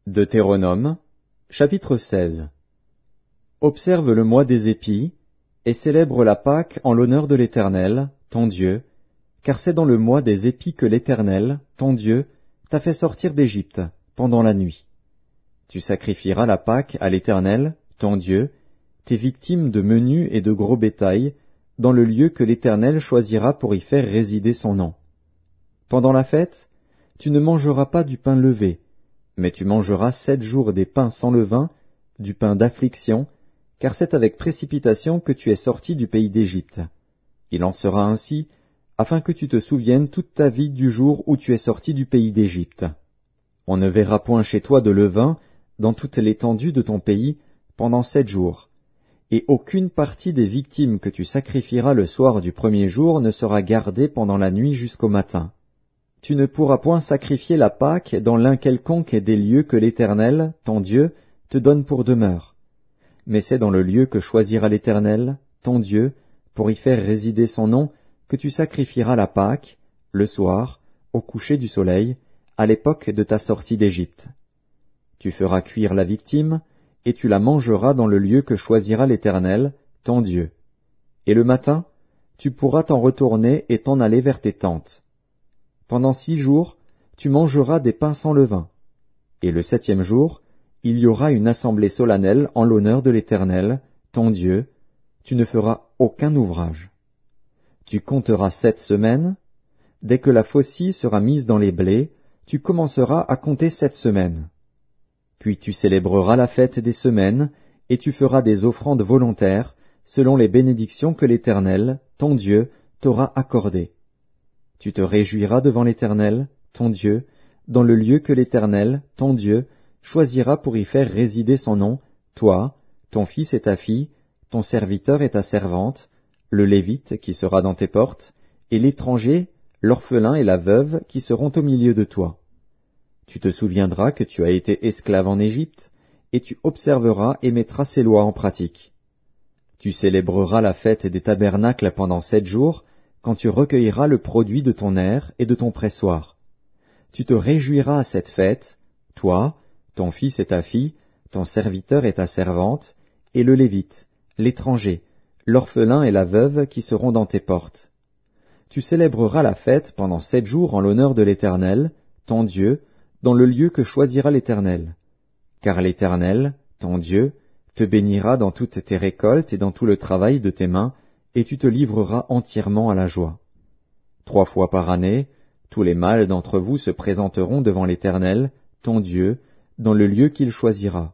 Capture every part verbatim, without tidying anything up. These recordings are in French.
Deutéronome, chapitre seize. Observe le mois des épis, et célèbre la Pâque en l'honneur de l'Éternel, ton Dieu, car c'est dans le mois des épis que l'Éternel, ton Dieu, t'a fait sortir d'Égypte, pendant la nuit. Tu sacrifieras la Pâque à l'Éternel, ton Dieu, tes victimes de menu et de gros bétail, dans le lieu que l'Éternel choisira pour y faire résider son nom. Pendant la fête, tu ne mangeras pas du pain levé, mais tu mangeras sept jours des pains sans levain, du pain d'affliction, car c'est avec précipitation que tu es sorti du pays d'Égypte. Il en sera ainsi, afin que tu te souviennes toute ta vie du jour où tu es sorti du pays d'Égypte. On ne verra point chez toi de levain dans toute l'étendue de ton pays pendant sept jours, et aucune partie des victimes que tu sacrifieras le soir du premier jour ne sera gardée pendant la nuit jusqu'au matin. Tu ne pourras point sacrifier la Pâque dans l'un quelconque des lieux que l'Éternel, ton Dieu, te donne pour demeure. Mais c'est dans le lieu que choisira l'Éternel, ton Dieu, pour y faire résider son nom, que tu sacrifieras la Pâque, le soir, au coucher du soleil, à l'époque de ta sortie d'Égypte. Tu feras cuire la victime, et tu la mangeras dans le lieu que choisira l'Éternel, ton Dieu. Et le matin, tu pourras t'en retourner et t'en aller vers tes tentes. Pendant six jours, tu mangeras des pains sans levain. Et le septième jour, il y aura une assemblée solennelle en l'honneur de l'Éternel, ton Dieu. Tu ne feras aucun ouvrage. Tu compteras sept semaines. Dès que la faucille sera mise dans les blés, tu commenceras à compter sept semaines. Puis tu célébreras la fête des semaines, et tu feras des offrandes volontaires, selon les bénédictions que l'Éternel, ton Dieu, t'aura accordées. Tu te réjouiras devant l'Éternel, ton Dieu, dans le lieu que l'Éternel, ton Dieu, choisira pour y faire résider son nom, toi, ton fils et ta fille, ton serviteur et ta servante, le Lévite qui sera dans tes portes, et l'étranger, l'orphelin et la veuve qui seront au milieu de toi. Tu te souviendras que tu as été esclave en Égypte, et tu observeras et mettras ces lois en pratique. Tu célébreras la fête des tabernacles pendant sept jours, quand tu recueilleras le produit de ton aire et de ton pressoir. Tu te réjouiras à cette fête, toi, ton fils et ta fille, ton serviteur et ta servante, et le Lévite, l'étranger, l'orphelin et la veuve qui seront dans tes portes. Tu célébreras la fête pendant sept jours en l'honneur de l'Éternel, ton Dieu, dans le lieu que choisira l'Éternel. Car l'Éternel, ton Dieu, te bénira dans toutes tes récoltes et dans tout le travail de tes mains, et tu te livreras entièrement à la joie. Trois fois par année, tous les mâles d'entre vous se présenteront devant l'Éternel, ton Dieu, dans le lieu qu'il choisira.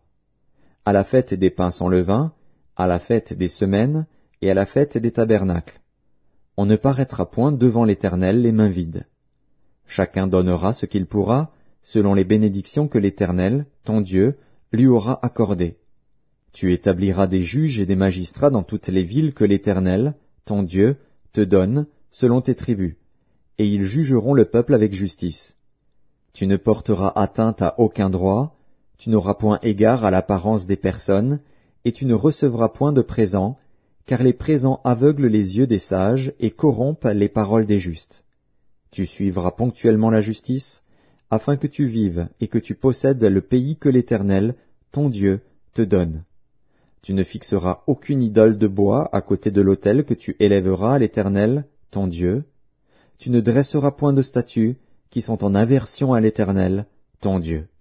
À la fête des pains sans levain, à la fête des semaines, et à la fête des tabernacles. On ne paraîtra point devant l'Éternel les mains vides. Chacun donnera ce qu'il pourra, selon les bénédictions que l'Éternel, ton Dieu, lui aura accordées. Tu établiras des juges et des magistrats dans toutes les villes que l'Éternel, ton Dieu, te donne, selon tes tribus, et ils jugeront le peuple avec justice. Tu ne porteras atteinte à aucun droit, tu n'auras point égard à l'apparence des personnes, et tu ne recevras point de présents, car les présents aveuglent les yeux des sages et corrompent les paroles des justes. Tu suivras ponctuellement la justice, afin que tu vives et que tu possèdes le pays que l'Éternel, ton Dieu, te donne. Tu ne fixeras aucune idole de bois à côté de l'autel que tu élèveras à l'Éternel, ton Dieu. Tu ne dresseras point de statues qui sont en aversion à l'Éternel, ton Dieu.